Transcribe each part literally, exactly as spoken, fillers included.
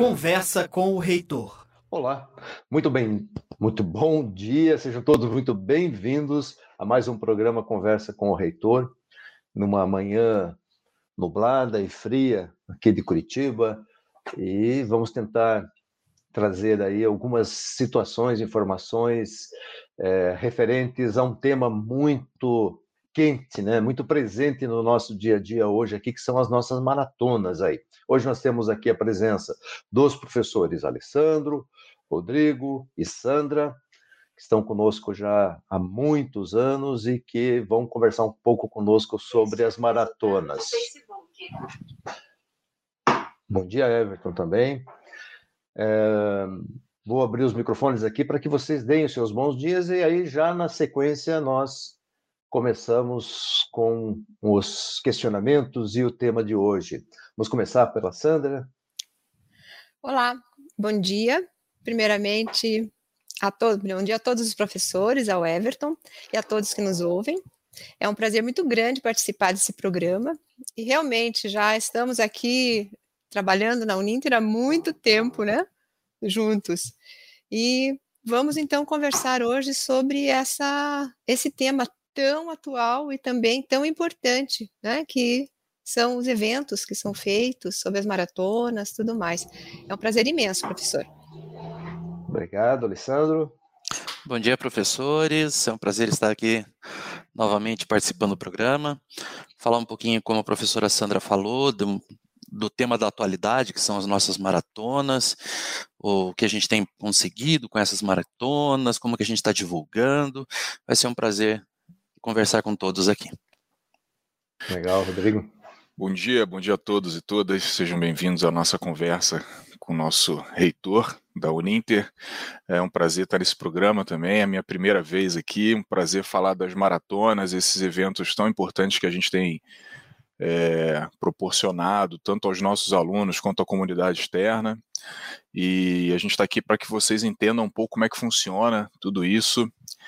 Conversa com o reitor. Olá, muito bem, muito bom dia, sejam todos muito bem-vindos a mais um programa Conversa com o Reitor, numa manhã nublada e fria aqui de Curitiba, e vamos tentar trazer aí algumas situações, informações é, referentes a um tema muito quente, né? Muito presente no nosso dia a dia hoje aqui, que são as nossas maratonas aí. Hoje nós temos aqui a presença dos professores Alessandro, Rodrigo e Sandra, que estão conosco já há muitos anos e que vão conversar um pouco conosco sobre as maratonas. Bom dia, Everton, também. É, vou abrir os microfones aqui para que vocês deem os seus bons dias e aí já na sequência nós começamos com os questionamentos e o tema de hoje. Vamos começar pela Sandra. Olá, bom dia. Primeiramente, a todos, bom dia a todos os professores, ao Everton e a todos que nos ouvem. É um prazer muito grande participar desse programa e realmente já estamos aqui trabalhando na Uninter há muito tempo, né? Juntos. E vamos então conversar hoje sobre essa, esse tema tão atual e também tão importante, né? Que são os eventos que são feitos sobre as maratonas, tudo mais. É um prazer imenso, professor. Obrigado, Alessandro. Bom dia, professores. É um prazer estar aqui novamente participando do programa. Falar um pouquinho, como a professora Sandra falou, do, do tema da atualidade, que são as nossas maratonas, o que a gente tem conseguido com essas maratonas, como que a gente está divulgando. Vai ser um prazer conversar com todos aqui. Legal, Rodrigo. Bom dia, bom dia a todos e todas. Sejam bem-vindos à nossa conversa com o nosso reitor da Uninter. É um prazer estar nesse programa também, é a minha primeira vez aqui, um prazer falar das maratonas, esses eventos tão importantes que a gente tem é, proporcionado, tanto aos nossos alunos quanto à comunidade externa. E a gente está aqui para que vocês entendam um pouco como é que funciona tudo isso.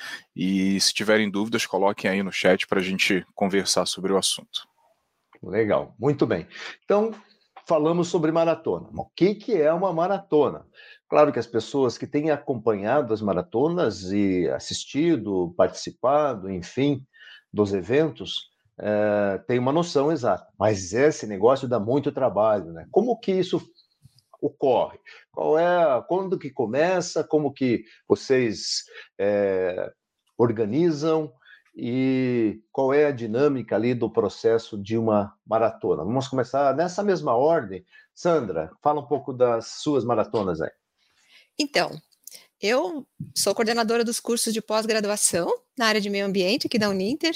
E se tiverem dúvidas, coloquem aí no chat para a gente conversar sobre o assunto. Legal, muito bem. Então, falamos sobre maratona. O que, que é uma maratona? Claro que as pessoas que têm acompanhado as maratonas e assistido, participado, enfim, dos eventos, é, têm uma noção exata. Mas esse negócio dá muito trabalho, né? Como que isso ocorre? Qual é, quando que começa? Como que vocês é, organizam? E qual é a dinâmica ali do processo de uma maratona? Vamos começar nessa mesma ordem. Sandra, fala um pouco das suas maratonas aí. Então, eu sou coordenadora dos cursos de pós-graduação na área de meio ambiente aqui da Uninter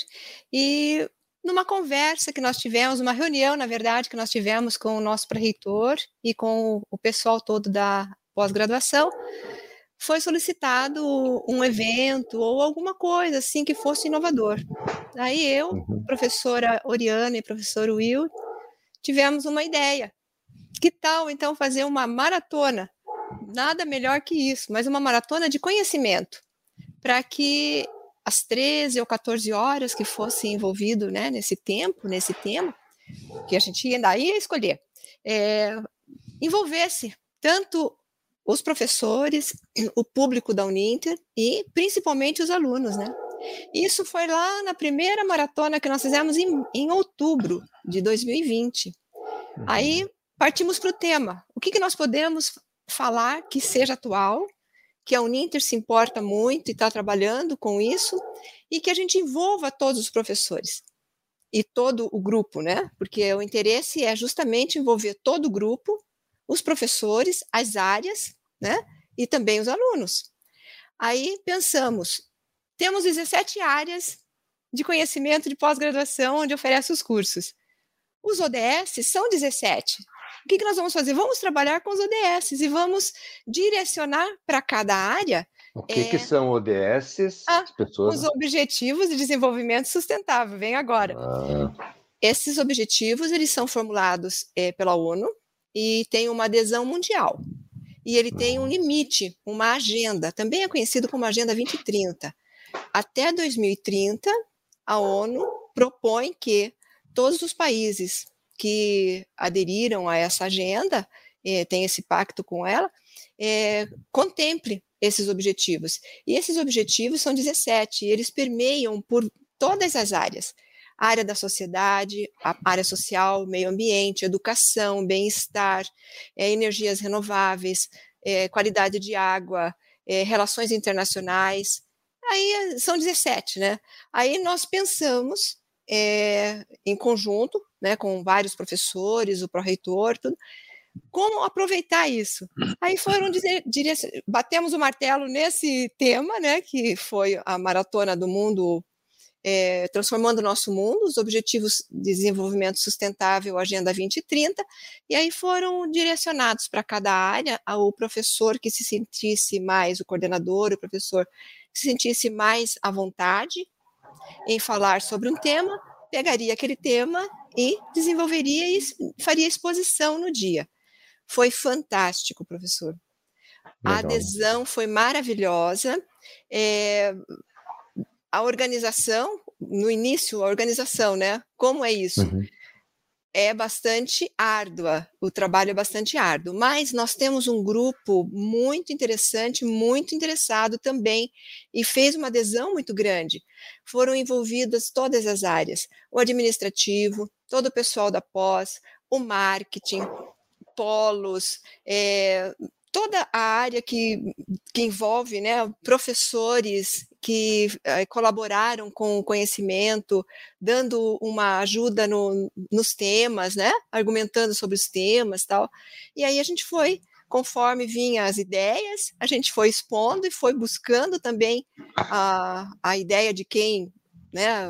e numa conversa que nós tivemos, uma reunião, na verdade, que nós tivemos com o nosso pró-reitor e com o pessoal todo da pós-graduação, foi solicitado um evento ou alguma coisa assim que fosse inovador. Aí eu, uhum. professora Oriana e professor Will, tivemos uma ideia. Que tal, então, fazer uma maratona? Nada melhor que isso, mas uma maratona de conhecimento, para que as treze ou quatorze horas que fosse envolvido, né, nesse tempo, nesse tema, que a gente ainda ia escolher, é, envolvesse tanto os professores, o público da Uninter e principalmente os alunos, né? Isso foi lá na primeira maratona que nós fizemos em, em outubro de dois mil e vinte. Uhum. Aí partimos para o tema. O que, que nós podemos falar que seja atual, que a Uninter se importa muito e está trabalhando com isso, e que a gente envolva todos os professores e todo o grupo, né? Porque o interesse é justamente envolver todo o grupo, os professores, as áreas, né? E também os alunos. Aí pensamos, temos dezessete áreas de conhecimento de pós-graduação onde oferece os cursos. Os O D S são dezessete. O que, que nós vamos fazer? Vamos trabalhar com os O D S e vamos direcionar para cada área. O que, é, que são O D S? Ah, pessoas... Os Objetivos de Desenvolvimento Sustentável. Vem agora. Ah. Esses objetivos eles são formulados é, pela ONU e têm uma adesão mundial. E ele tem um limite, uma agenda, também é conhecido como Agenda vinte trinta. Até dois mil e trinta, a ONU propõe que todos os países que aderiram a essa agenda, é, tem esse pacto com ela, é, contemple esses objetivos. E esses objetivos são dezessete, e eles permeiam por todas as áreas. A área da sociedade, a área social, meio ambiente, educação, bem-estar, é, energias renováveis, é, qualidade de água, é, relações internacionais. Aí são dezessete, né? Aí nós pensamos é, em conjunto, né, com vários professores, o pró-reitor, tudo, como aproveitar isso. Aí foram dizer, diria, batemos o martelo nesse tema, né, que foi a Maratona do Mundo, é, Transformando o Nosso Mundo, os Objetivos de Desenvolvimento Sustentável, Agenda vinte trinta, e aí foram direcionados para cada área, o professor que se sentisse mais, o coordenador, o professor que se sentisse mais à vontade em falar sobre um tema, pegaria aquele tema e desenvolveria e faria exposição no dia. Foi fantástico, professor. A Legal. adesão foi maravilhosa. É, a organização, no início, a organização, né? Como é isso? Uhum. É bastante árdua, o trabalho é bastante árduo, mas nós temos um grupo muito interessante, muito interessado também, e fez uma adesão muito grande. Foram envolvidas todas as áreas, o administrativo, todo o pessoal da pós, o marketing, polos, é, toda a área que, que envolve, né, professores que eh, colaboraram com o conhecimento, dando uma ajuda no, nos temas, né, argumentando sobre os temas e tal. E aí a gente foi, conforme vinham as ideias, a gente foi expondo e foi buscando também a, a ideia de quem, né,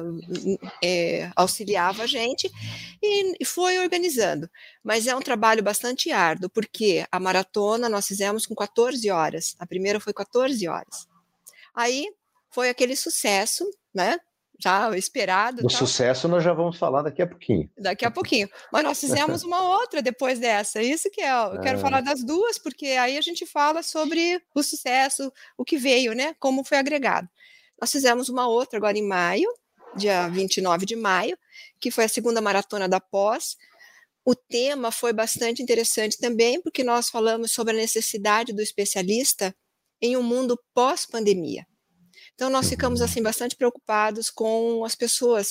é, auxiliava a gente e, e foi organizando. Mas é um trabalho bastante árduo, porque a maratona nós fizemos com quatorze horas, a primeira foi quatorze horas. Aí foi aquele sucesso, né, já esperado. Do tal. sucesso nós já vamos falar daqui a pouquinho. Daqui a pouquinho. Mas nós fizemos uma outra depois dessa, isso que é, eu quero Ah. falar das duas, porque aí a gente fala sobre o sucesso, o que veio, né, como foi agregado. Nós fizemos uma outra agora em maio, dia vinte e nove de maio, que foi a segunda maratona da pós. O tema foi bastante interessante também, porque nós falamos sobre a necessidade do especialista em um mundo pós-pandemia. Então, nós ficamos assim bastante preocupados com as pessoas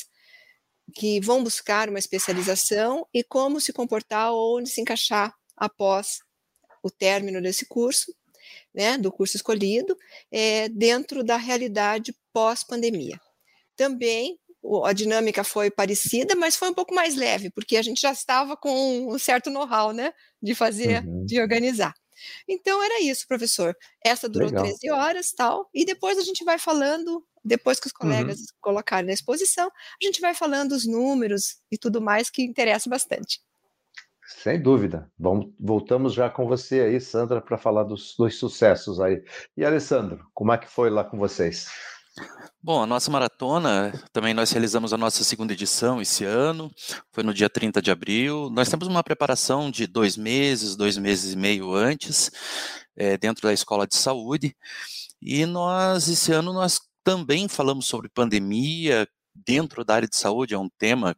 que vão buscar uma especialização e como se comportar ou onde se encaixar após o término desse curso, né, do curso escolhido, é, dentro da realidade pós-pandemia. Também a dinâmica foi parecida, mas foi um pouco mais leve, porque a gente já estava com um certo know-how, né, de fazer, Uhum. de organizar. Então era isso, professor. Essa durou Legal. treze horas, tal, e depois a gente vai falando, depois que os colegas Uhum. colocarem na exposição, a gente vai falando os números e tudo mais que interessa bastante. Sem dúvida. Vamos, voltamos já com você aí, Sandra, para falar dos, dos sucessos aí. E Alessandro, como é que foi lá com vocês? Bom, a nossa maratona, também nós realizamos a nossa segunda edição esse ano, foi no dia trinta de abril. Nós temos uma preparação de dois meses, dois meses e meio antes, é, dentro da Escola de Saúde, e nós, esse ano, nós também falamos sobre pandemia dentro da área de saúde, é um tema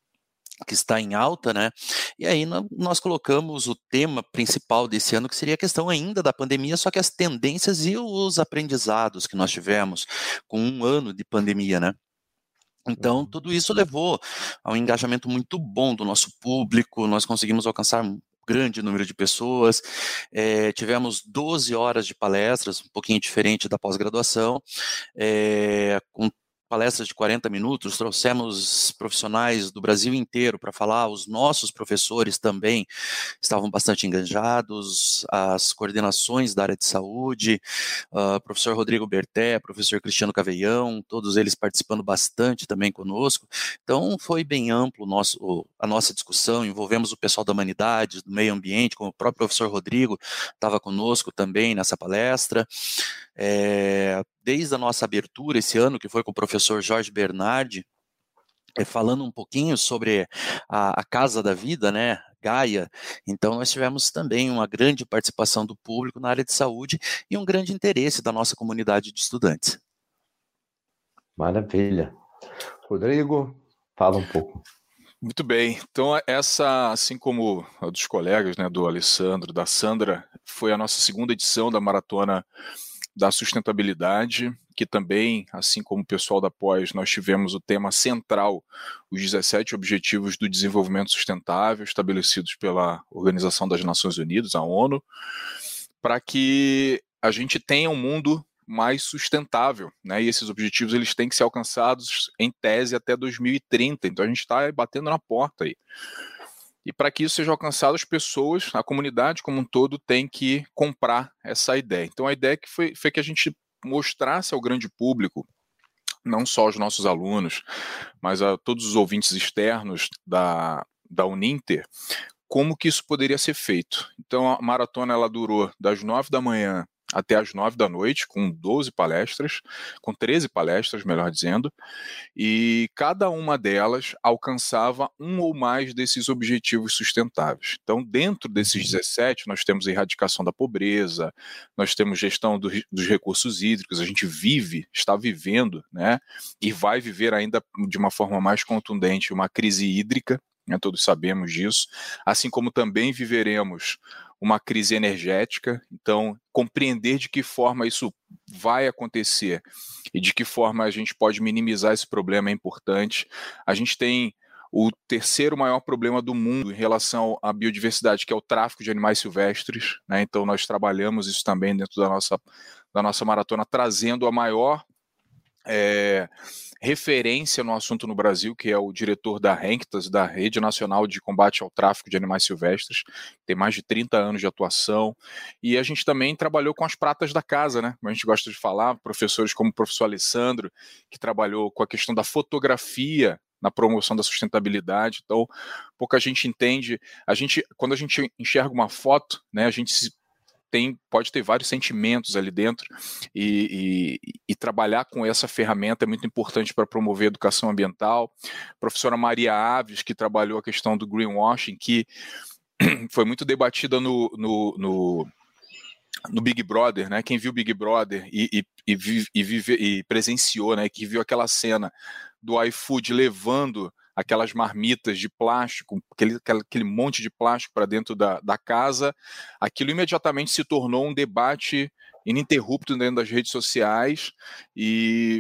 que está em alta, né? E aí nós colocamos o tema principal desse ano, que seria a questão ainda da pandemia, só que as tendências e os aprendizados que nós tivemos com um ano de pandemia, né? Então, tudo isso levou a um engajamento muito bom do nosso público, nós conseguimos alcançar um grande número de pessoas, é, tivemos doze horas de palestras, um pouquinho diferente da pós-graduação, é, com palestras de quarenta minutos, trouxemos profissionais do Brasil inteiro para falar, os nossos professores também estavam bastante engajados, as coordenações da área de saúde, uh, professor Rodrigo Berté, professor Cristiano Caveião, todos eles participando bastante também conosco. Então foi bem amplo o nosso, a nossa discussão, envolvemos o pessoal da humanidade, do meio ambiente, como o próprio professor Rodrigo estava conosco também nessa palestra. É, desde a nossa abertura esse ano, que foi com o professor Jorge Bernardi, é, falando um pouquinho sobre a, a Casa da Vida, né, Gaia, então nós tivemos também uma grande participação do público na área de saúde e um grande interesse da nossa comunidade de estudantes. Maravilha. Rodrigo, fala um pouco. Muito bem, então essa, assim como a dos colegas, né, do Alessandro, da Sandra, foi a nossa segunda edição da Maratona da Sustentabilidade, que também, assim como o pessoal da pós, nós tivemos o tema central, os dezessete Objetivos do Desenvolvimento Sustentável, estabelecidos pela Organização das Nações Unidas, a ONU, para que a gente tenha um mundo mais sustentável, né? E esses objetivos eles têm que ser alcançados em tese até dois mil e trinta, então a gente está batendo na porta aí. E para que isso seja alcançado, as pessoas, a comunidade como um todo tem que comprar essa ideia. Então a ideia que foi, foi que a gente mostrasse ao grande público, não só aos nossos alunos, mas a todos os ouvintes externos da, da Uninter, como que isso poderia ser feito. Então a maratona ela durou das nove da manhã até as nove da noite, com doze palestras, com treze palestras, melhor dizendo, e cada uma delas alcançava um ou mais desses objetivos sustentáveis. Então, dentro desses dezessete, nós temos a erradicação da pobreza, nós temos gestão do, dos recursos hídricos, a gente vive, está vivendo, né, e vai viver ainda de uma forma mais contundente uma crise hídrica, né, todos sabemos disso, assim como também viveremos uma crise energética, então compreender de que forma isso vai acontecer e de que forma a gente pode minimizar esse problema é importante. A gente tem o terceiro maior problema do mundo em relação à biodiversidade, que é o tráfico de animais silvestres, né? Então nós trabalhamos isso também dentro da nossa, da nossa maratona, trazendo a maior é, referência no assunto no Brasil, que é o diretor da RENCTAS, da Rede Nacional de Combate ao Tráfico de Animais Silvestres, tem mais de trinta anos de atuação, e a gente também trabalhou com as pratas da casa, né? A gente gosta de falar, professores como o professor Alessandro, que trabalhou com a questão da fotografia na promoção da sustentabilidade, então pouca gente entende, a gente, quando a gente enxerga uma foto, né, a gente se Tem, pode ter vários sentimentos ali dentro e, e, e trabalhar com essa ferramenta é muito importante para promover a educação ambiental. A professora Maria Aves, que trabalhou a questão do greenwashing, que foi muito debatida no, no, no, no Big Brother, né? Quem viu Big Brother e, e, e, vive, e, vive, e presenciou, né? Que viu aquela cena do iFood levando aquelas marmitas de plástico, aquele, aquele monte de plástico para dentro da, da casa, aquilo imediatamente se tornou um debate ininterrupto dentro das redes sociais, e,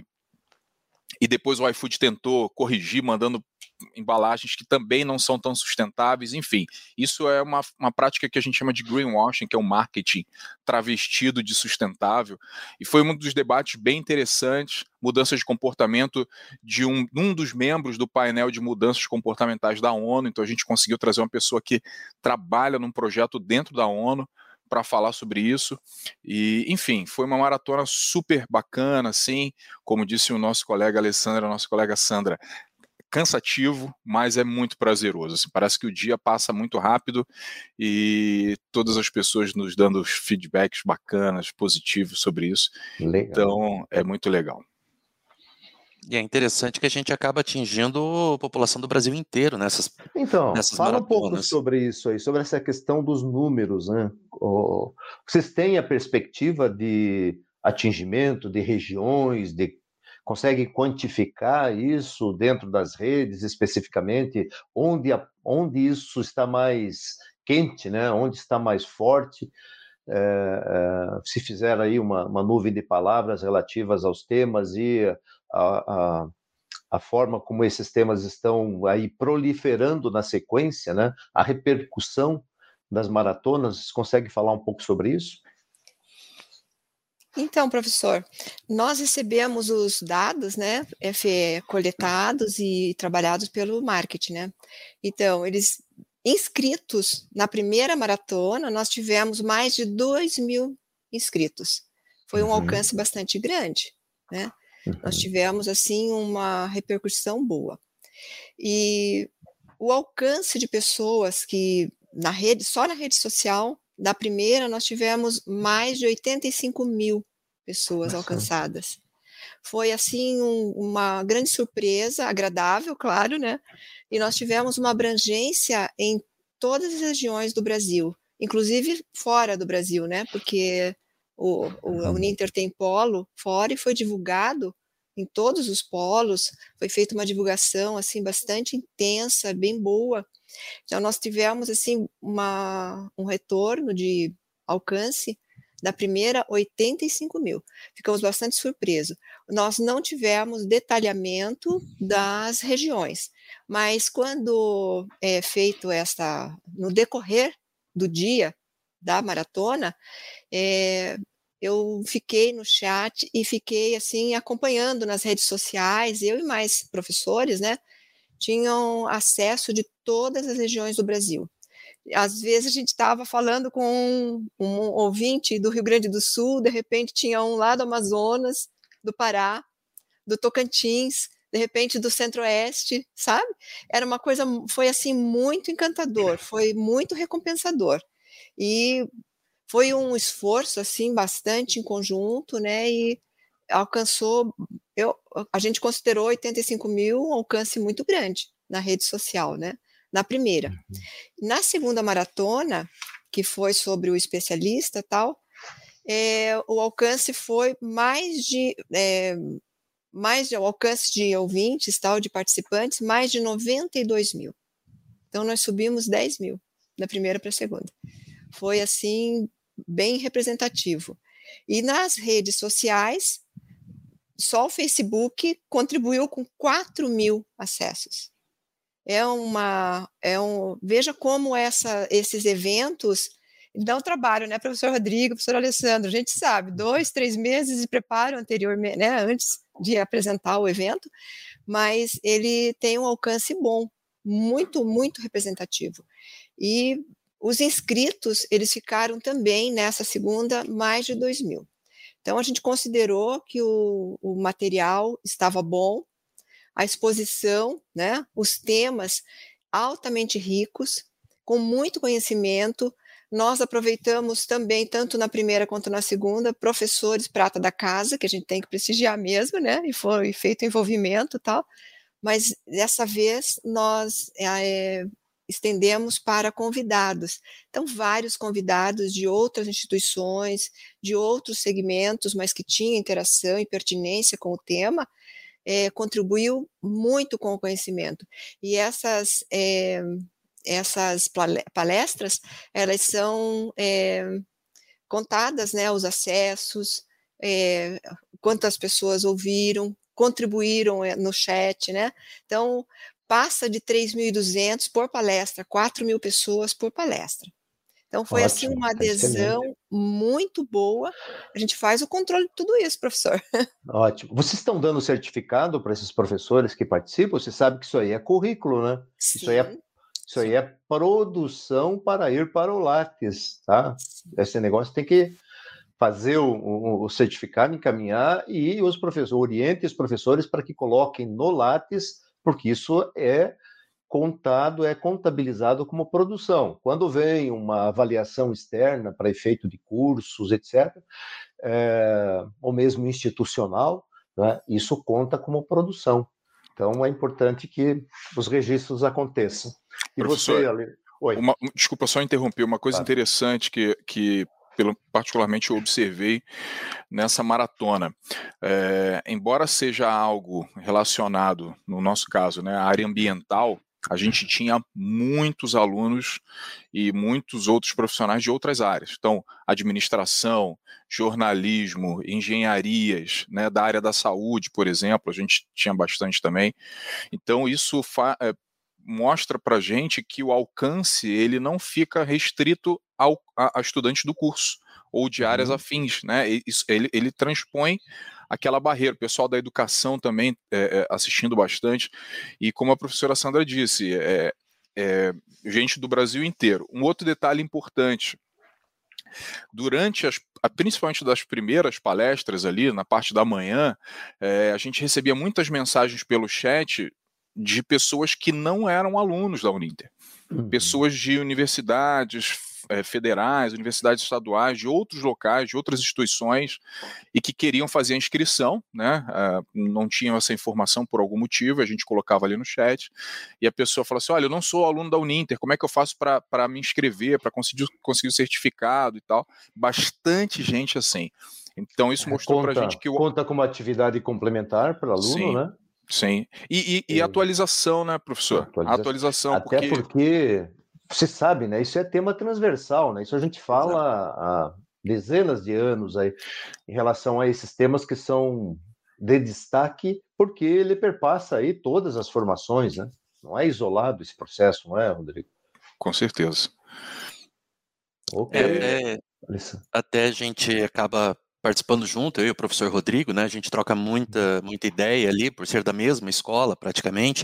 e depois o iFood tentou corrigir, mandando embalagens que também não são tão sustentáveis, enfim, isso é uma, uma prática que a gente chama de greenwashing, que é um marketing travestido de sustentável, e foi um dos debates bem interessantes, mudanças de comportamento de um, um dos membros do painel de mudanças comportamentais da ONU, então a gente conseguiu trazer uma pessoa que trabalha num projeto dentro da ONU para falar sobre isso, e enfim, foi uma maratona super bacana, assim, como disse o nosso colega Alessandro, a nossa colega Sandra, cansativo, mas é muito prazeroso. Assim, parece que o dia passa muito rápido e todas as pessoas nos dando feedbacks bacanas, positivos sobre isso. Legal. Então, é muito legal. E é interessante que a gente acaba atingindo a população do Brasil inteiro nessas Então, nessas fala maratonas. um pouco sobre isso aí, sobre essa questão dos números, né? Vocês têm a perspectiva de atingimento de regiões, de consegue quantificar isso dentro das redes, especificamente, onde, a, onde isso está mais quente, né? Onde está mais forte? É, é, se fizer aí uma, uma nuvem de palavras relativas aos temas e a, a, a forma como esses temas estão aí proliferando na sequência, né? A repercussão das maratonas, você consegue falar um pouco sobre isso? Então, professor, nós recebemos os dados, né, coletados e trabalhados pelo marketing, né? Então, eles inscritos na primeira maratona, nós tivemos mais de dois mil inscritos. Foi um uhum. alcance bastante grande, né? Uhum. Nós tivemos, assim, uma repercussão boa. E o alcance de pessoas que, na rede, só na rede social, da primeira, nós tivemos mais de oitenta e cinco mil pessoas Nossa. alcançadas. Foi, assim, um, uma grande surpresa, agradável, claro, né? E nós tivemos uma abrangência em todas as regiões do Brasil, inclusive fora do Brasil, né? Porque o, o, a Uninter tem polo fora e foi divulgado em todos os polos, foi feita uma divulgação assim bastante intensa, bem boa. Então nós tivemos assim uma, um retorno de alcance da primeira oitenta e cinco mil. Ficamos bastante surpresos. Nós não tivemos detalhamento das regiões, mas quando é feito essa, no decorrer do dia da maratona, é, eu fiquei no chat e fiquei assim acompanhando nas redes sociais, eu e mais professores, né, tinham acesso de todas as regiões do Brasil. Às vezes a gente estava falando com um, um ouvinte do Rio Grande do Sul, de repente tinha um lá do Amazonas, do Pará, do Tocantins, de repente do Centro-Oeste, sabe? Era uma coisa, foi assim muito encantador, foi muito recompensador. E foi um esforço assim bastante em conjunto, né? E alcançou, eu, a gente considerou oitenta e cinco mil um alcance muito grande na rede social, né? Na primeira. Uhum. Na segunda maratona, que foi sobre o especialista tal, é, o alcance foi mais de, é, mais de, o alcance de ouvintes, tal, de participantes, mais de noventa e dois mil. Então, nós subimos dez mil, da primeira para a segunda. Foi, assim, bem representativo. E nas redes sociais, só o Facebook contribuiu com quatro mil acessos. É uma, é um, veja como essa, esses eventos dão trabalho, né, professor Rodrigo, professor Alessandro, a gente sabe, dois, três meses de preparo anteriormente, né, antes de apresentar o evento, mas ele tem um alcance bom, muito, muito representativo. E os inscritos, eles ficaram também nessa segunda mais de dois mil. Então a gente considerou que o, o material estava bom, a exposição, né, os temas altamente ricos, com muito conhecimento. Nós aproveitamos também, tanto na primeira quanto na segunda, professores prata da casa, que a gente tem que prestigiar mesmo, né, e foi feito envolvimento e tal, mas dessa vez nós é, estendemos para convidados. Então, vários convidados de outras instituições, de outros segmentos, mas que tinham interação e pertinência com o tema, É, contribuiu muito com o conhecimento. E essas, é, essas palestras, elas são é, contadas, né, os acessos, é, quantas pessoas ouviram, contribuíram no chat, né? Então, passa de três mil e duzentos por palestra, quatro mil pessoas por palestra. Então, foi Ótimo, assim uma adesão excelente. Muito boa. A gente faz o controle de tudo isso, professor. Ótimo. Vocês estão dando certificado para esses professores que participam? Você sabe que isso aí é currículo, né? Sim. Isso aí é, isso aí é produção para ir para o Lattes, tá? Sim. Esse negócio tem que fazer o, o, o certificado, encaminhar e os professores, oriente os professores para que coloquem no Lattes, porque isso é contado, é contabilizado como produção. Quando vem uma avaliação externa para efeito de cursos, etcétera, é, ou mesmo institucional, né, isso conta como produção. Então, é importante que os registros aconteçam. E Professor, você, Ale... Oi. Uma, desculpa só interromper, uma coisa Claro. interessante que, que pelo, particularmente eu observei nessa maratona, é, embora seja algo relacionado, no nosso caso, né, à área ambiental, a gente tinha muitos alunos e muitos outros profissionais de outras áreas. Então, administração, jornalismo, engenharias, né, da área da saúde, por exemplo, a gente tinha bastante também. Então, isso fa- é, mostra para a gente que o alcance ele não fica restrito ao, a, a estudantes do curso ou de áreas uhum. afins, né? Ele, ele transpõe aquela barreira. O pessoal da educação também é, é, assistindo bastante. E como a professora Sandra disse, é, é, gente do Brasil inteiro. Um outro detalhe importante, durante as, principalmente das primeiras palestras ali, na parte da manhã, é, a gente recebia muitas mensagens pelo chat de pessoas que não eram alunos da Uninter. Uhum. Pessoas de universidades é, federais, universidades estaduais, de outros locais, de outras instituições, e que queriam fazer a inscrição, né? Uh, não tinham essa informação por algum motivo, a gente colocava ali no chat, e a pessoa fala assim, olha, eu não sou aluno da Uninter, como é que eu faço para me inscrever, para conseguir, conseguir o certificado e tal? Bastante gente assim. Então, isso mostrou para a gente que... O... Conta como atividade complementar para o aluno, sim, né? Sim. E, e, e atualização, né, professor? Atualização. Atualização, Até porque... porque, você sabe, né? Isso é tema transversal, né? Isso a gente fala há dezenas de anos aí, em relação a esses temas que são de destaque, porque ele perpassa aí todas as formações, né? Não é isolado esse processo, não é, Rodrigo? Com certeza. Ok. É, até, até a gente acaba participando junto, eu e o professor Rodrigo, né? A gente troca muita, muita ideia ali, por ser da mesma escola, praticamente.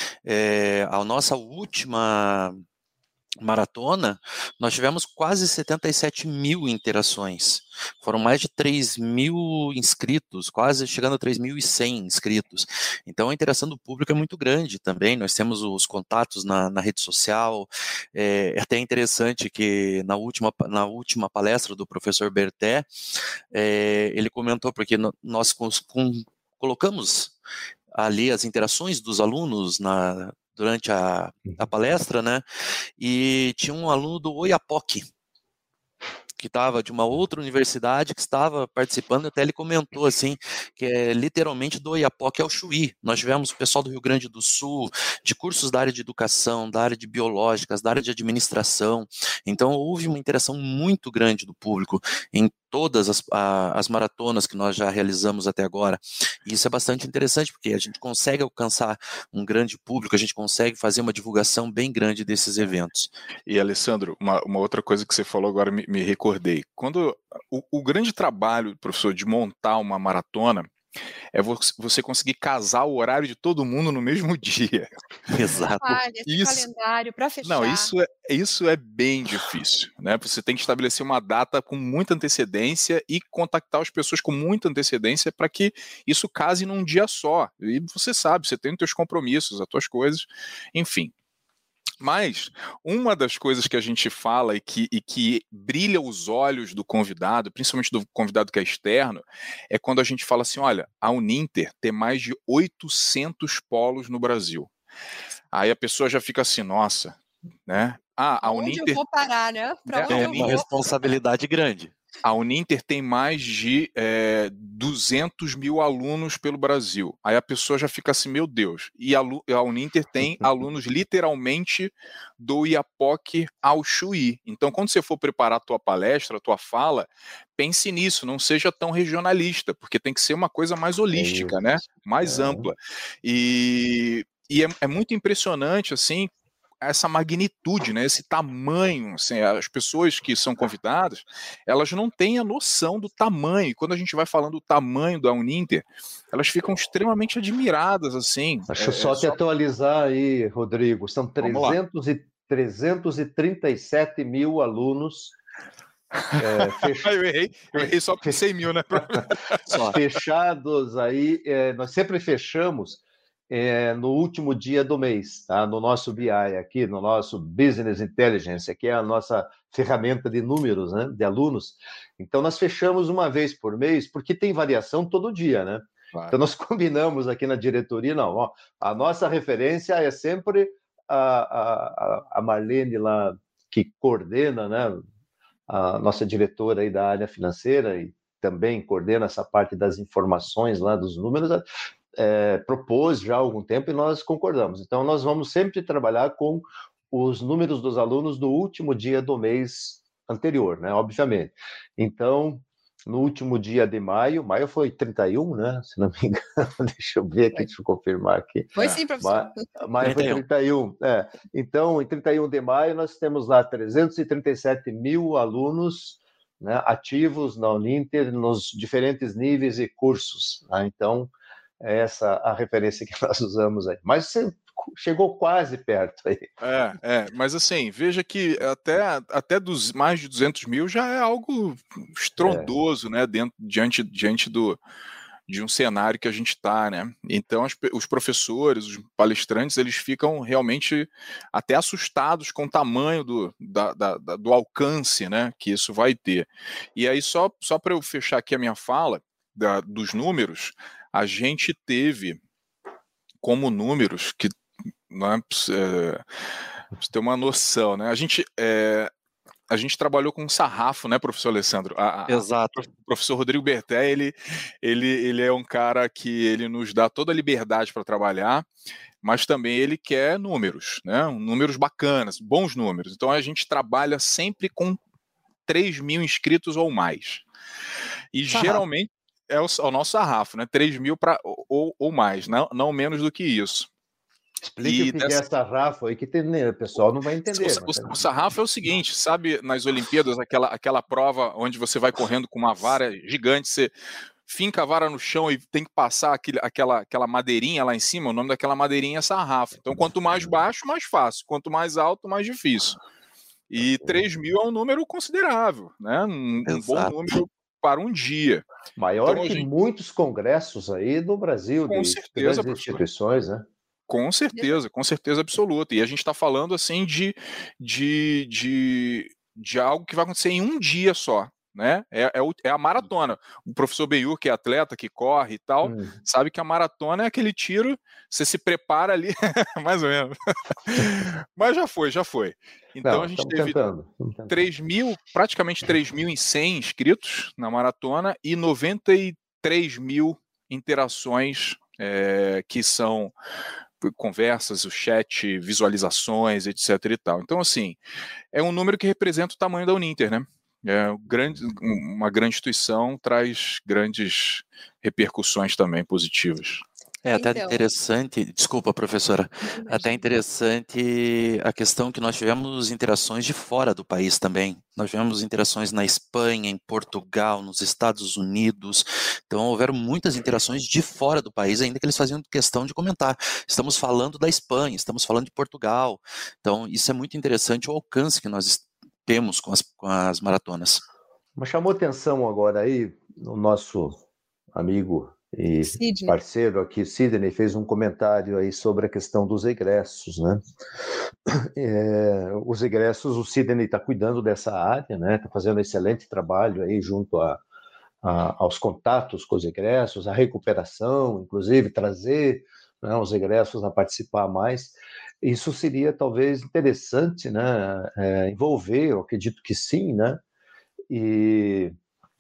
É, a nossa última maratona, nós tivemos quase setenta e sete mil interações. Foram mais de três mil inscritos, quase chegando a três mil e cem inscritos. Então, a interação do público é muito grande também. Nós temos os contatos na, na rede social. É, é até interessante que na última, na última palestra do professor Berté, é, ele comentou, porque nós com, com, colocamos ali as interações dos alunos na durante a, a palestra, né, e tinha um aluno do Oiapoque, que estava de uma outra universidade, que estava participando, até ele comentou assim, que é literalmente do Oiapoque ao Chuí. Nós tivemos o pessoal do Rio Grande do Sul, de cursos da área de educação, da área de biológicas, da área de administração. Então houve uma interação muito grande do público em todas as, a, as maratonas que nós já realizamos até agora. E isso é bastante interessante, porque a gente consegue alcançar um grande público, a gente consegue fazer uma divulgação bem grande desses eventos. E, Alessandro, uma, uma outra coisa que você falou agora me, me recordei. Quando o, o grande trabalho, professor, de montar uma maratona é você conseguir casar o horário de todo mundo no mesmo dia. Exato. Olha, esse isso, calendário para fechar. Não, isso é, isso é bem difícil, né? Você tem que estabelecer uma data com muita antecedência e contactar as pessoas com muita antecedência para que isso case num dia só. E você sabe, você tem os seus compromissos, as suas coisas, enfim. Mas uma das coisas que a gente fala e que, e que brilha os olhos do convidado, principalmente do convidado que é externo, é quando a gente fala assim, olha, a Uninter tem mais de oitocentos polos no Brasil. Aí a pessoa já fica assim, nossa, né? Ah, a onde Uninter... eu vou parar, né? Pra onde é eu uma vou? responsabilidade grande. A Uninter tem mais de é, duzentos mil alunos pelo Brasil. Aí a pessoa já fica assim, meu Deus. E a, a Uninter tem alunos literalmente do Oiapoque ao Chuí. Então, quando você for preparar a tua palestra, a tua fala, pense nisso, não seja tão regionalista, porque tem que ser uma coisa mais holística, é né? Mais é. ampla. E, e é, é muito impressionante, assim, essa magnitude, né, esse tamanho, assim, as pessoas que são convidadas, elas não têm a noção do tamanho, e quando a gente vai falando do tamanho da Uninter, elas ficam extremamente admiradas, assim. Deixa eu é, só é te só... atualizar aí, Rodrigo, são trezentos e trinta e sete mil alunos é, fech... eu, errei, eu errei só com cem mil, né? fechados aí, é, nós sempre fechamos É, no último dia do mês, tá? No nosso B I aqui, no nosso Business Intelligence, que é a nossa ferramenta de números, né, de alunos. Então, nós fechamos uma vez por mês, porque tem variação todo dia, né? Claro. Então, nós combinamos aqui na diretoria, não, ó, a nossa referência é sempre a, a, a Marlene lá, que coordena, né, a nossa diretora aí da área financeira e também coordena essa parte das informações lá, dos números, É, propôs já há algum tempo e nós concordamos. Então, nós vamos sempre trabalhar com os números dos alunos do último dia do mês anterior, né? Obviamente. Então, no último dia de maio, maio foi trinta e um, né? Se não me engano, deixa eu ver aqui, deixa eu confirmar aqui. Foi sim, professor. Ma- maio foi trinta e um, é. Então, em trinta e um de maio, nós temos lá trezentos e trinta e sete mil alunos, né, ativos na Uninter, nos diferentes níveis e cursos. Né? Então, é essa a referência que nós usamos aí. Mas você chegou quase perto aí. É, é, mas assim, veja que até, até dos mais de duzentos mil já é algo estrondoso, é. né, dentro, diante, diante do, de um cenário que a gente está, né? Então as, os professores, os palestrantes, eles ficam realmente até assustados com o tamanho do, da, da, da, do alcance, né, que isso vai ter. E aí, só, só para eu fechar aqui a minha fala da, dos números, a gente teve como números que não é, é, pra você ter uma noção, né? A gente é, a gente trabalhou com sarrafo, né, professor Alessandro? A, a, Exato. O professor Rodrigo Berté, ele, ele, ele é um cara que ele nos dá toda a liberdade para trabalhar, mas também ele quer números, né? Números bacanas, bons números. Então a gente trabalha sempre com três mil inscritos ou mais. E Sarrafo. Geralmente é o, o nosso sarrafo, né? três mil pra, ou, ou mais, não, não menos do que isso. Explique e o que dessa... é sarrafo aí, que tem, o pessoal não vai entender. O, o, o sarrafo é o seguinte, sabe, nas Olimpíadas, aquela, aquela prova onde você vai correndo com uma vara gigante, você finca a vara no chão e tem que passar aquele, aquela, aquela madeirinha lá em cima, o nome daquela madeirinha é sarrafo. Então, quanto mais baixo, mais fácil. Quanto mais alto, mais difícil. E três mil é um número considerável, né? Um, um bom número para um dia. Maior então, que gente... muitos congressos aí do Brasil, com de certeza, grandes instituições, né? Com certeza, com certeza absoluta. E a gente está falando assim de, de, de, de algo que vai acontecer em um dia só. Né? É, é, o, é a maratona. O professor Benhur, que é atleta, que corre e tal, hum. sabe que a maratona é aquele tiro, você se prepara ali, mais ou menos. Mas já foi, já foi. Então Não, a gente teve três mil, praticamente três mil e cem inscritos na maratona e noventa e três mil interações é, que são conversas, o chat, visualizações, etc e tal. Então, assim, é um número que representa o tamanho da Uninter, né? É, grande, uma grande instituição traz grandes repercussões também positivas. É até então... interessante, desculpa, professora, Imagina. até interessante a questão que nós tivemos interações de fora do país também. Nós tivemos interações na Espanha, em Portugal, nos Estados Unidos. Então, houveram muitas interações de fora do país, ainda que eles faziam questão de comentar. Estamos falando da Espanha, estamos falando de Portugal. Então, isso é muito interessante, o alcance que nós temos com as, com as maratonas. Mas chamou atenção agora aí o nosso amigo e Sidney. parceiro aqui, Sidney, fez um comentário aí sobre a questão dos egressos, né? É, os egressos, o Sidney está cuidando dessa área, né? Está fazendo um excelente trabalho aí junto a, a, aos contatos com os egressos, a recuperação, inclusive trazer, né, os egressos a participar mais. Isso seria talvez interessante, né? É, envolver, eu acredito que sim, né? E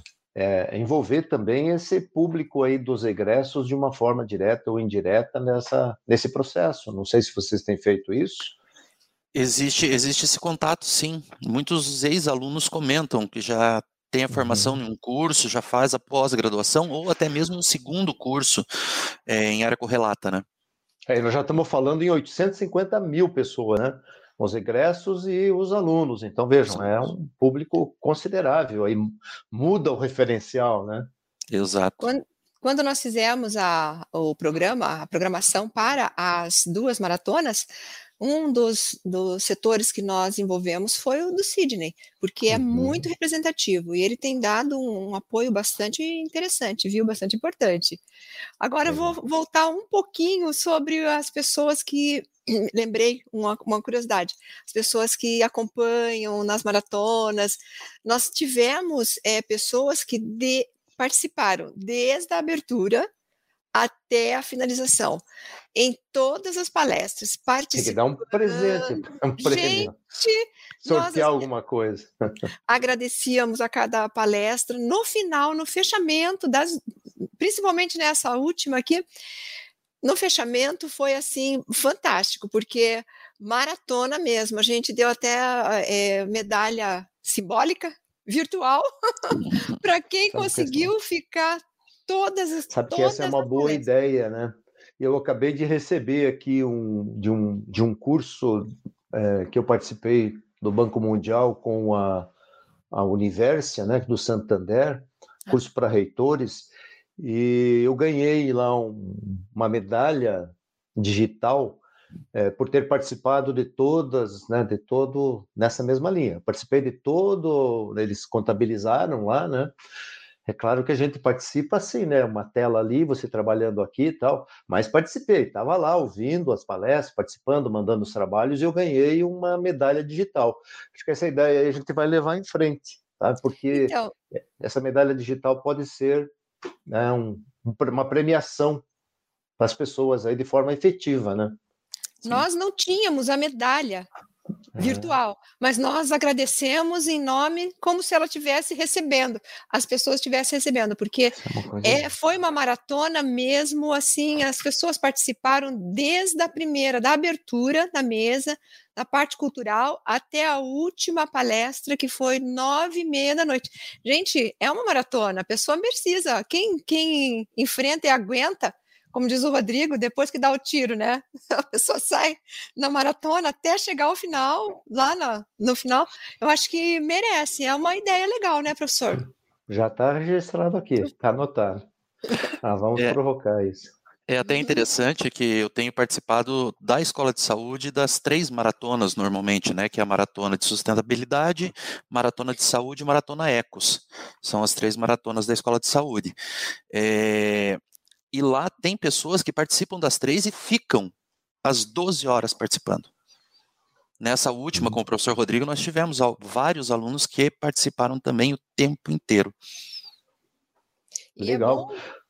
É, envolver também esse público aí dos egressos de uma forma direta ou indireta nessa, nesse processo. Não sei se vocês têm feito isso. Existe, existe esse contato, sim. Muitos ex-alunos comentam que já tem a formação uhum. em um curso, já faz a pós-graduação ou até mesmo um segundo curso é, em área correlata, né? É, nós já estamos falando em oitocentos e cinquenta mil pessoas, né? Os egressos e os alunos. Então, vejam, é um público considerável, aí muda o referencial, né? Exato. Quando, quando nós fizemos a, o programa, a programação para as duas maratonas, um dos, dos setores que nós envolvemos foi o do Sidney, porque é uhum. muito representativo e ele tem dado um, um apoio bastante interessante, viu? Bastante importante. Agora, é. eu vou voltar um pouquinho sobre as pessoas que... Lembrei uma, uma curiosidade, as pessoas que acompanham nas maratonas, nós tivemos é, pessoas que de, participaram desde a abertura até a finalização, em todas as palestras, participando. Tem que dar um presente, um prêmio. Gente, sortear nós, alguma coisa. Agradecíamos a cada palestra, no final, no fechamento, das, principalmente nessa última aqui, no fechamento foi assim fantástico, porque maratona mesmo, a gente deu até é, medalha simbólica, virtual, para quem Sabe conseguiu que ficar todas as Sabe todas que essa é uma boa palestras. ideia, né? Eu acabei de receber aqui um, de, um, de um curso é, que eu participei do Banco Mundial com a, a Universia, né, do Santander, curso para reitores, e eu ganhei lá um, uma medalha digital é, por ter participado de todas, né, de todo, nessa mesma linha. Participei de todo, eles contabilizaram lá, né? É claro que a gente participa assim, né? Uma tela ali, você trabalhando aqui e tal, mas participei, estava lá ouvindo as palestras, participando, mandando os trabalhos, e eu ganhei uma medalha digital. Acho que essa ideia aí a gente vai levar em frente, tá? Porque então... essa medalha digital pode ser, né, um, uma premiação para as pessoas aí de forma efetiva, né? Sim. Nós não tínhamos a medalha. virtual, mas nós agradecemos em nome como se ela estivesse recebendo, as pessoas estivessem recebendo, porque é, é, foi uma maratona mesmo, assim, as pessoas participaram desde a primeira, da abertura da mesa, da parte cultural, até a última palestra, que foi nove e meia da noite. Gente, é uma maratona, a pessoa precisa, quem, quem enfrenta e aguenta, como diz o Rodrigo, depois que dá o tiro, né? A pessoa sai na maratona até chegar ao final, lá no, no final. Eu acho que merece, é uma ideia legal, né, professor? Já está registrado aqui, está anotado. Ah, vamos é, provocar isso. É até interessante que eu tenho participado da Escola de Saúde das três maratonas normalmente, né? Que é a Maratona de Sustentabilidade, Maratona de Saúde e Maratona Ecos. São as três maratonas da Escola de Saúde. É... E lá tem pessoas que participam das três e ficam às doze horas participando. Nessa última, com o professor Rodrigo, nós tivemos vários alunos que participaram também o tempo inteiro. Legal.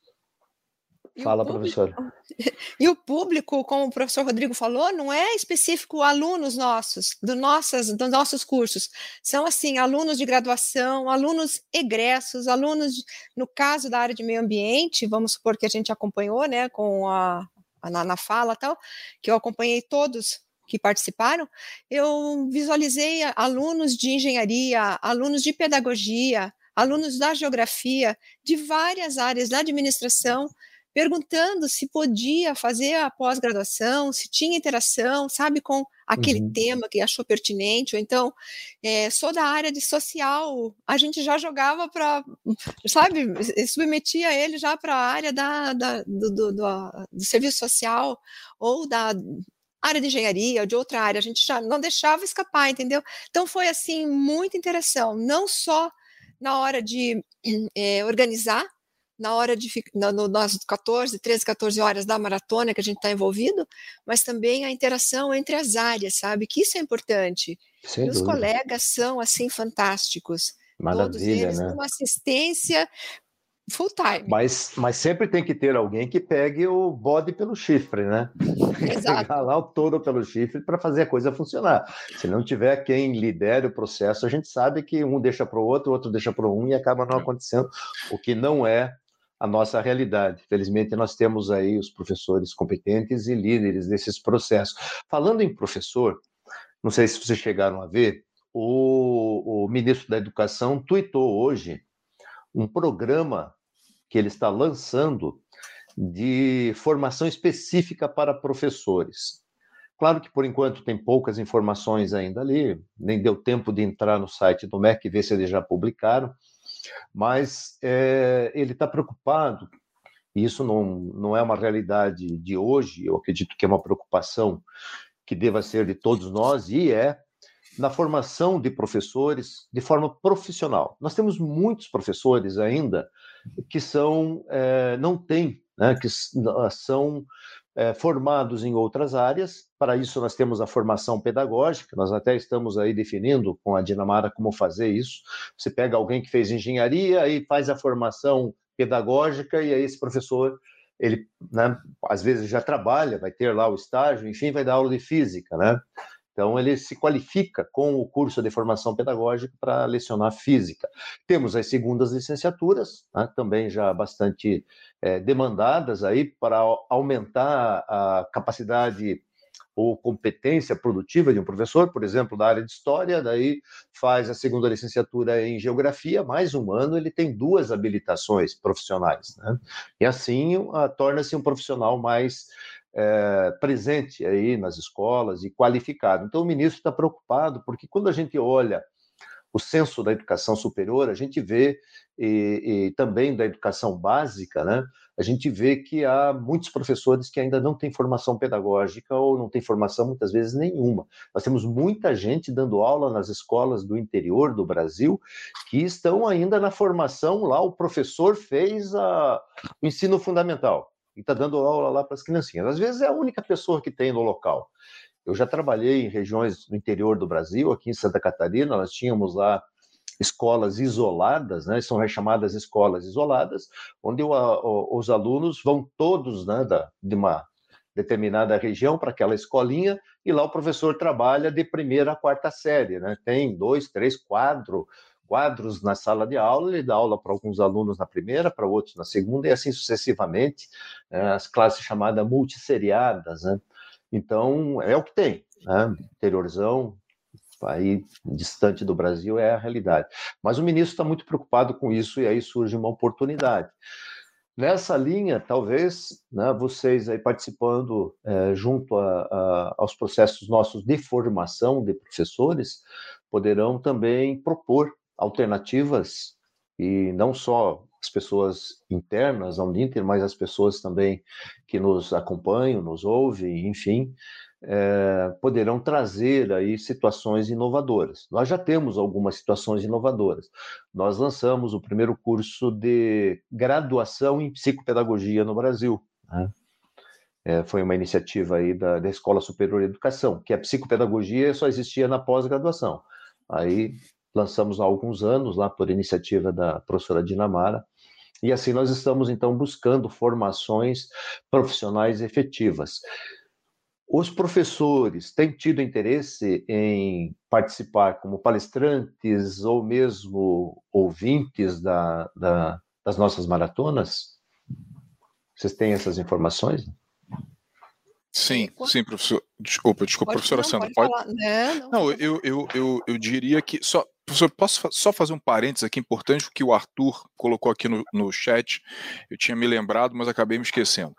E Fala, público, professor. E o público, como o professor Rodrigo falou, não é específico alunos nossos, do nossas, dos nossos cursos. São, assim, alunos de graduação, alunos egressos, alunos, de, no caso da área de meio ambiente, vamos supor que a gente acompanhou, né, com a, a na, na fala e tal, que eu acompanhei todos que participaram, eu visualizei alunos de engenharia, alunos de pedagogia, alunos da geografia, de várias áreas da administração, perguntando se podia fazer a pós-graduação, se tinha interação, sabe, com aquele uhum. tema que achou pertinente, ou então, é, sou da área de social, a gente já jogava para, sabe, submetia ele já para a área da, da, do, do, do, do serviço social, ou da área de engenharia, ou de outra área, a gente já não deixava escapar, entendeu? Então foi, assim, muita interação, não só na hora de é, organizar, na hora de no, no, nas catorze, treze, catorze horas da maratona que a gente está envolvido, mas também a interação entre as áreas, sabe? Que isso é importante. Sem e os dúvida. Colegas são, assim, fantásticos. Maravilha, todos eles né? Uma assistência full time. Mas, mas sempre tem que ter alguém que pegue o bode pelo chifre, né? Exato. Pegar lá o touro pelo chifre para fazer a coisa funcionar. Se não tiver quem lidere o processo, a gente sabe que um deixa para o outro, o outro deixa para um e acaba não acontecendo, o que não é a nossa realidade. Felizmente, nós temos aí os professores competentes e líderes desses processos. Falando em professor, não sei se vocês chegaram a ver, o, o ministro da Educação tuitou hoje um programa que ele está lançando de formação específica para professores. Claro que, por enquanto, tem poucas informações ainda ali, nem deu tempo de entrar no site do M E C e ver se eles já publicaram, mas é, ele está preocupado, e isso não, não é uma realidade de hoje, eu acredito que é uma preocupação que deva ser de todos nós, e é na formação de professores de forma profissional. Nós temos muitos professores ainda que são, é, não têm, né, que são é, formados em outras áreas. Para isso nós temos a formação pedagógica, nós até estamos aí definindo com a Dinamara como fazer isso. Você pega alguém que fez engenharia e faz a formação pedagógica, e aí esse professor, ele, né, às vezes já trabalha, vai ter lá o estágio, enfim, vai dar aula de física, né? Então, ele se qualifica com o curso de formação pedagógica para lecionar física. Temos as segundas licenciaturas, né, também já bastante é, demandadas aí para aumentar a capacidade ou competência produtiva de um professor, por exemplo, da área de História, daí faz a segunda licenciatura em Geografia, mais um ano ele tem duas habilitações profissionais, né? E assim torna-se um profissional mais É, presente aí nas escolas e qualificado. Então, o ministro está preocupado, porque quando a gente olha o censo da educação superior, a gente vê, e, e também da educação básica, né, a gente vê que há muitos professores que ainda não têm formação pedagógica ou não têm formação, muitas vezes, nenhuma. Nós temos muita gente dando aula nas escolas do interior do Brasil que estão ainda na formação lá, o professor fez a, o ensino fundamental e está dando aula lá para as criancinhas. Às vezes é a única pessoa que tem no local. Eu já trabalhei em regiões do interior do Brasil, aqui em Santa Catarina, nós tínhamos lá escolas isoladas, né, são chamadas escolas isoladas, onde o, o, os alunos vão todos, né, da, de uma determinada região, para aquela escolinha, e lá o professor trabalha de primeira a quarta série, né? Tem dois, três, quatro quadros na sala de aula, ele dá aula para alguns alunos na primeira, para outros na segunda, e assim sucessivamente, né? As classes chamadas multisseriadas, né? Então, é o que tem, né? Interiorzão, aí distante do Brasil, é a realidade. Mas o ministro está muito preocupado com isso, e aí surge uma oportunidade. Nessa linha, talvez, né, vocês aí participando é, junto a, a, aos processos nossos de formação de professores, poderão também propor alternativas, e não só as pessoas internas ao Uninter, mas as pessoas também que nos acompanham, nos ouvem, enfim, é, poderão trazer aí situações inovadoras. Nós já temos algumas situações inovadoras. Nós lançamos o primeiro curso de graduação em psicopedagogia no Brasil, né? É, foi uma iniciativa aí da, da Escola Superior de Educação, que a psicopedagogia só existia na pós-graduação. Aí lançamos há alguns anos, lá por iniciativa da professora Dinamara, e assim nós estamos, então, buscando formações profissionais efetivas. Os professores têm tido interesse em participar como palestrantes ou mesmo ouvintes da, da, das nossas maratonas? Vocês têm essas informações? Sim, sim, professor. Desculpa, desculpa, Pode, professora não, Sandra. pode Pode? falar. Não, não, Não, não. eu, eu, eu, eu diria que. Só, professor, posso fa- só fazer um parênteses aqui importante, que o Arthur colocou aqui no, no chat. Eu tinha me lembrado, mas acabei me esquecendo.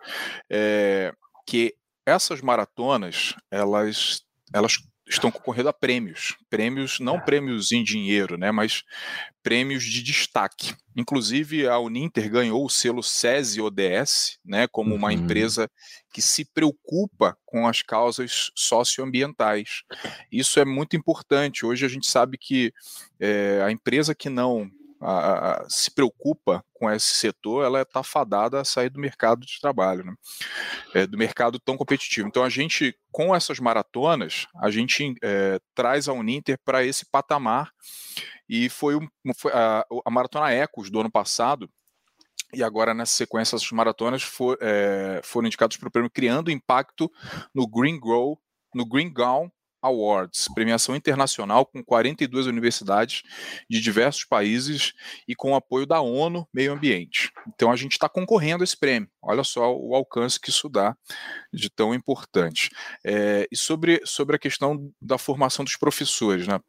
É, que essas maratonas, elas, elas estão concorrendo a prêmios. Prêmios, não prêmios em dinheiro, né, mas prêmios de destaque. Inclusive, a Uninter ganhou o selo SESI O D S, né, como uma Uhum. empresa que se preocupa com as causas socioambientais. Isso é muito importante. Hoje a gente sabe que é, a empresa que não a, a, se preocupa com esse setor, ela está fadada a sair do mercado de trabalho, né? É, do mercado tão competitivo. Então a gente, com essas maratonas, a gente é, traz a Uninter para esse patamar, e foi, um, foi a, a Maratona Ecos do ano passado, e agora nessa sequência essas maratonas for, é, foram indicadas para o prêmio Criando Impacto no Green Grow, no Green Gown Awards, premiação internacional com quarenta e duas universidades de diversos países e com o apoio da ONU Meio Ambiente. Então a gente está concorrendo a esse prêmio. Olha só o alcance que isso dá de tão importante. É, e sobre, sobre a questão da formação dos professores, né?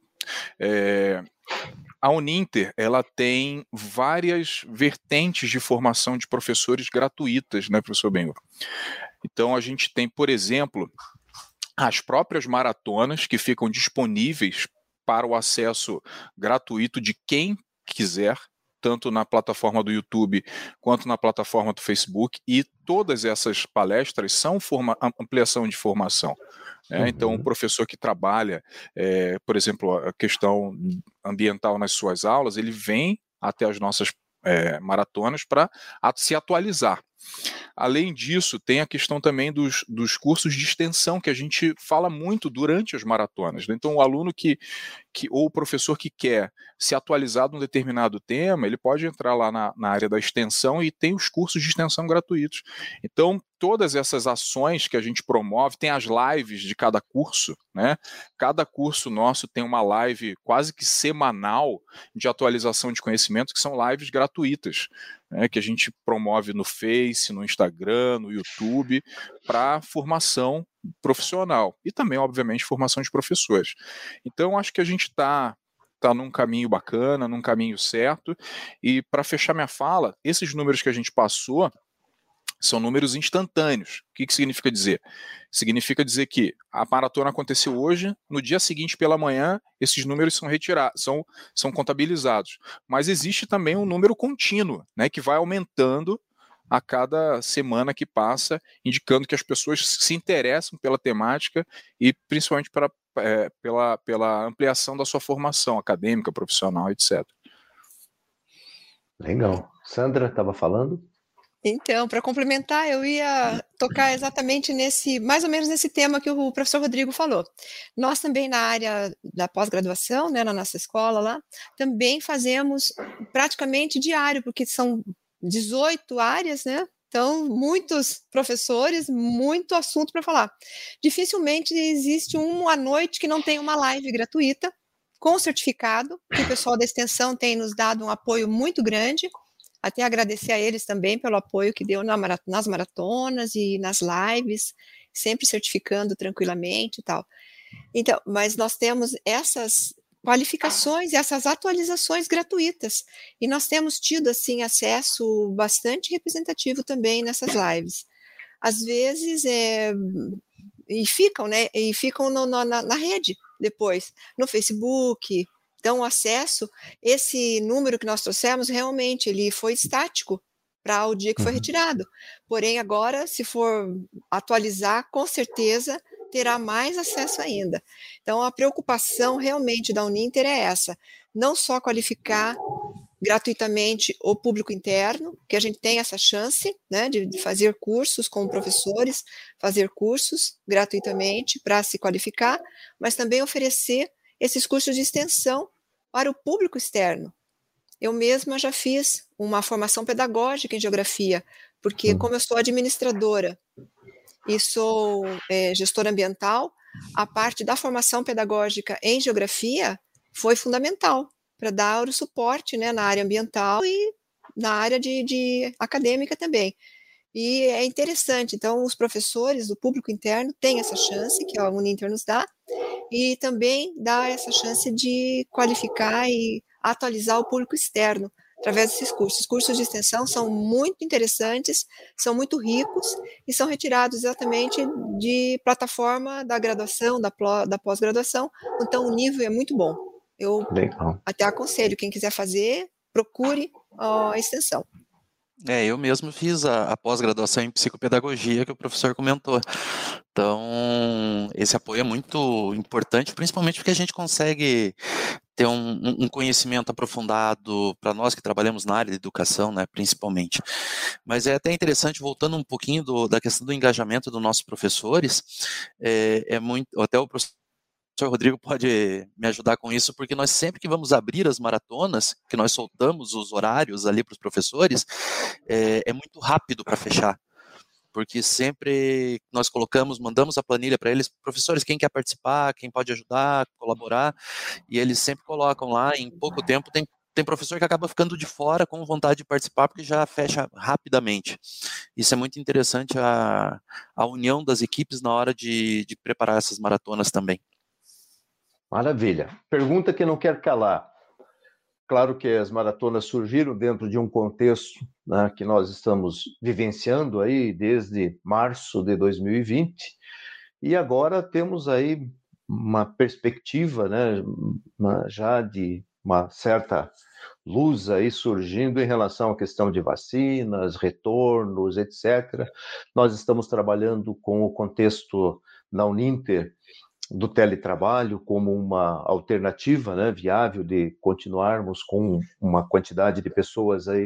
É, a Uninter, ela tem várias vertentes de formação de professores gratuitas, né, professor Benhur? Então a gente tem, por exemplo, as próprias maratonas que ficam disponíveis para o acesso gratuito de quem quiser, tanto na plataforma do YouTube quanto na plataforma do Facebook, e todas essas palestras são forma, ampliação de formação. É, uhum. Então, o professor que trabalha, é, por exemplo, a questão ambiental nas suas aulas, ele vem até as nossas é, maratonas para se atualizar. Além disso, tem a questão também dos, dos cursos de extensão, que a gente fala muito durante as maratonas, né? Então, o aluno que, que, ou o professor que quer se atualizar num determinado tema, ele pode entrar lá na, na área da extensão, e tem os cursos de extensão gratuitos. Então, todas essas ações que a gente promove, tem as lives de cada curso, né? Cada curso nosso tem uma live quase que semanal de atualização de conhecimento, que são lives gratuitas, né, que a gente promove no Face, no Instagram, no YouTube, para formação profissional e também, obviamente, formação de professores. Então, acho que a gente está tá num caminho bacana, num caminho certo, e para fechar minha fala, esses números que a gente passou são números instantâneos. O que, que significa dizer? Significa dizer que a maratona aconteceu hoje, no dia seguinte pela manhã, esses números são retirados, são, são contabilizados. Mas existe também um número contínuo, né, que vai aumentando a cada semana que passa, indicando que as pessoas se interessam pela temática e principalmente para, é, pela, pela ampliação da sua formação acadêmica, profissional, etcétera. Legal. Sandra estava falando? Então, para complementar, eu ia tocar exatamente nesse, mais ou menos nesse tema que o professor Rodrigo falou. Nós também na área da pós-graduação, né, na nossa escola lá, também fazemos praticamente diário, porque são dezoito áreas, né, Então, muitos professores, muito assunto para falar. Dificilmente existe uma noite que não tenha uma live gratuita, com certificado, que o pessoal da extensão tem nos dado um apoio muito grande, até agradecer a eles também pelo apoio que deu na marat- nas maratonas e nas lives, sempre certificando tranquilamente e tal. Então, mas nós temos essas qualificações e essas atualizações gratuitas, e nós temos tido, assim, acesso bastante representativo também nessas lives. Às vezes, é, e ficam, né, e ficam no, no, na, na rede depois, no Facebook. Então, o acesso, esse número que nós trouxemos, realmente, ele foi estático para o dia que foi retirado. Porém, agora, se for atualizar, com certeza terá mais acesso ainda. Então, a preocupação realmente da Uninter é essa, não só qualificar gratuitamente o público interno, que a gente tem essa chance, né, de, de fazer cursos com professores, fazer cursos gratuitamente para se qualificar, mas também oferecer esses cursos de extensão para o público externo. Eu mesma já fiz uma formação pedagógica em geografia, porque como eu sou administradora e sou é, gestora ambiental, a parte da formação pedagógica em geografia foi fundamental para dar o suporte, né, na área ambiental e na área de, de acadêmica também. E é interessante, então os professores do público interno têm essa chance, que a Uninter nos dá, e também dá essa chance de qualificar e atualizar o público externo através desses cursos. Os cursos de extensão são muito interessantes, são muito ricos e são retirados exatamente de plataforma da graduação, da, da pós-graduação, então o nível é muito bom. Eu Legal. Até aconselho, quem quiser fazer, procure a extensão. É, eu mesmo fiz a, a pós-graduação em psicopedagogia que o professor comentou. Então, esse apoio é muito importante, principalmente porque a gente consegue ter um, um conhecimento aprofundado para nós que trabalhamos na área de educação, né, principalmente. Mas é até interessante, voltando um pouquinho do, da questão do engajamento dos nossos professores, é, é muito, até o professor O professor Rodrigo pode me ajudar com isso, porque nós sempre que vamos abrir as maratonas, que nós soltamos os horários ali para os professores, é, é muito rápido para fechar, porque sempre nós colocamos, mandamos a planilha para eles, professores, quem quer participar, quem pode ajudar, colaborar, e eles sempre colocam lá, em pouco tempo tem Tem professor que acaba ficando de fora com vontade de participar porque já fecha rapidamente. Isso é muito interessante, a, a união das equipes na hora de, de preparar essas maratonas também. Maravilha. Pergunta que não quer calar. Claro que as maratonas surgiram dentro de um contexto, né, que nós estamos vivenciando aí desde março de dois mil e vinte, e agora temos aí uma perspectiva, né, uma, já de uma certa luz aí surgindo em relação à questão de vacinas, retornos, etcétera. Nós estamos trabalhando com o contexto na Uninter do teletrabalho como uma alternativa, né, viável de continuarmos com uma quantidade de pessoas aí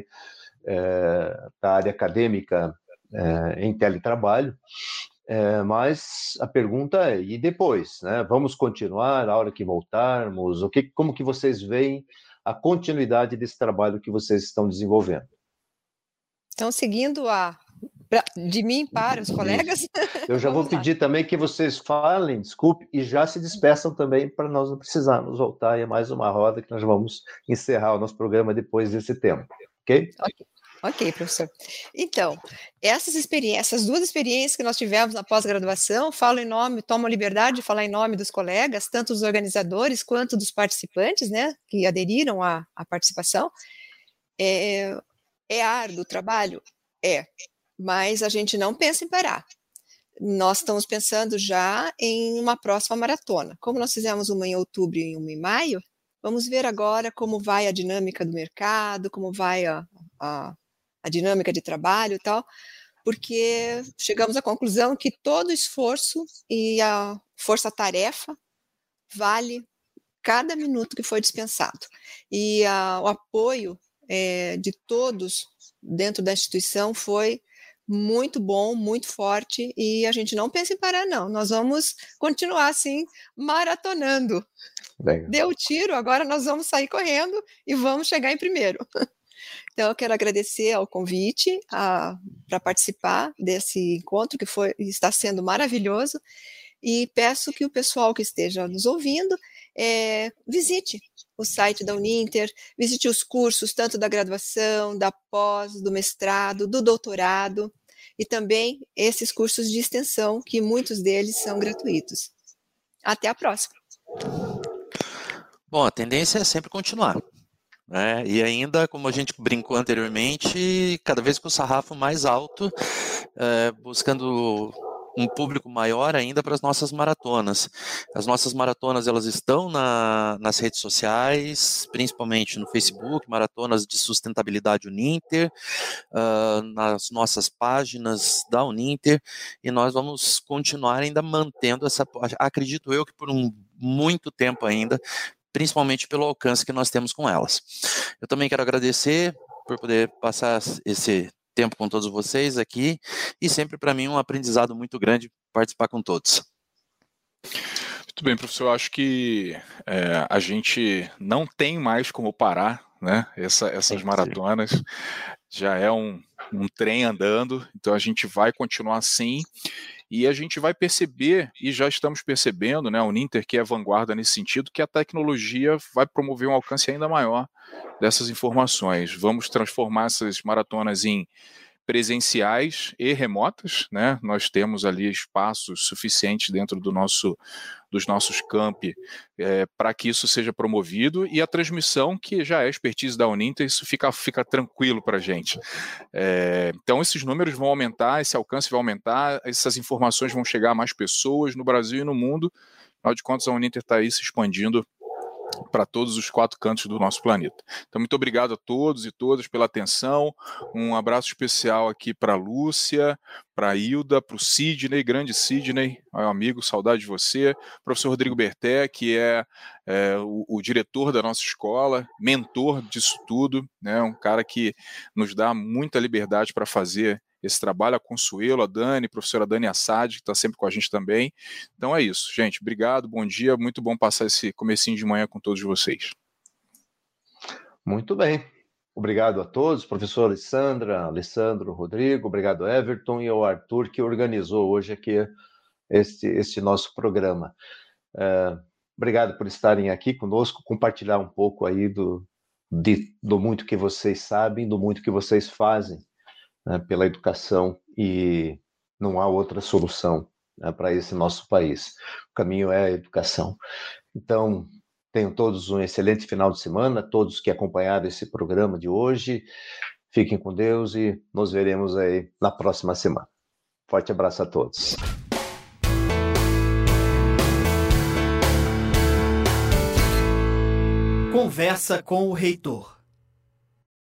é, da área acadêmica é, em teletrabalho, é, mas a pergunta é, e depois, né? Vamos continuar a hora que voltarmos? O que, como que vocês veem a continuidade desse trabalho que vocês estão desenvolvendo? Então, seguindo a Pra, de mim para os colegas. Isso. Eu já vou pedir também que vocês falem, desculpe, e já se despeçam também para nós não precisarmos voltar em mais uma roda, que nós vamos encerrar o nosso programa depois desse tempo, ok? Ok, okay, professor. Então, essas experiências, essas duas experiências que nós tivemos na pós-graduação, falo em nome, tomo a liberdade de falar em nome dos colegas, tanto dos organizadores quanto dos participantes, né, que aderiram à, à participação. É, é árduo o trabalho? É. Mas a gente não pensa em parar. Nós estamos pensando já em uma próxima maratona. Como nós fizemos uma em outubro e uma em maio, vamos ver agora como vai a dinâmica do mercado, como vai a, a, a dinâmica de trabalho e tal, porque chegamos à conclusão que todo esforço e a força-tarefa vale cada minuto que foi dispensado. E a, o apoio é, de todos dentro da instituição foi muito bom, muito forte, e a gente não pensa em parar, não. Nós vamos continuar, assim, maratonando. Legal. Deu o tiro, agora nós vamos sair correndo e vamos chegar em primeiro. Então, eu quero agradecer ao convite para participar desse encontro, que foi, está sendo maravilhoso, e peço que o pessoal que esteja nos ouvindo é, visite o site da Uninter, visite os cursos, tanto da graduação, da pós, do mestrado, do doutorado, e também esses cursos de extensão, que muitos deles são gratuitos. Até a próxima. Bom, a tendência é sempre continuar. É, e ainda, como a gente brincou anteriormente, cada vez com o sarrafo mais alto, é, buscando um público maior ainda para as nossas maratonas. As nossas maratonas, elas estão na, nas redes sociais, principalmente no Facebook, Maratonas de Sustentabilidade Uninter, uh, nas nossas páginas da Uninter, e nós vamos continuar ainda mantendo essa, acredito eu que por um muito tempo ainda, principalmente pelo alcance que nós temos com elas. Eu também quero agradecer por poder passar esse tempo com todos vocês aqui, e sempre para mim um aprendizado muito grande participar com todos. Muito bem, professor, eu acho que é, a gente não tem mais como parar, né? Essa, essas maratonas já é um, um trem andando, então a gente vai continuar assim. E a gente vai perceber, e já estamos percebendo, né, a Uninter, que é vanguarda nesse sentido, que a tecnologia vai promover um alcance ainda maior dessas informações. Vamos transformar essas maratonas em presenciais e remotas, né? Nós temos ali espaços suficientes dentro do nosso, dos nossos campi é, para que isso seja promovido, e a transmissão, que já é expertise da Uninter, isso fica, fica tranquilo para a gente. É, então esses números vão aumentar, esse alcance vai aumentar, essas informações vão chegar a mais pessoas no Brasil e no mundo. Afinal de contas, a Uninter está aí se expandindo para todos os quatro cantos do nosso planeta. Então, muito obrigado a todos e todas pela atenção. Um abraço especial aqui para a Lúcia, para a Hilda, para o Sidney, grande Sidney, meu amigo, saudade de você. Professor Rodrigo Berté, que é, é o, o diretor da nossa escola, mentor disso tudo, né? Um cara que nos dá muita liberdade para fazer esse trabalho, a Consuelo, a Dani, a professora Dani Assad, que está sempre com a gente também. Então é isso, gente. Obrigado, bom dia. Muito bom passar esse comecinho de manhã com todos vocês. Muito bem. Obrigado a todos, professor Alessandra, Alessandro, Rodrigo, obrigado Everton e ao Arthur, que organizou hoje aqui este, este nosso programa. Uh, obrigado por estarem aqui conosco, compartilhar um pouco aí do, de, do muito que vocês sabem, do muito que vocês fazem, né, pela educação, e não há outra solução, né, para esse nosso país. O caminho é a educação. Então, tenham todos um excelente final de semana, todos que acompanharam esse programa de hoje. Fiquem com Deus e nos veremos aí na próxima semana. Forte abraço a todos. Conversa com o reitor.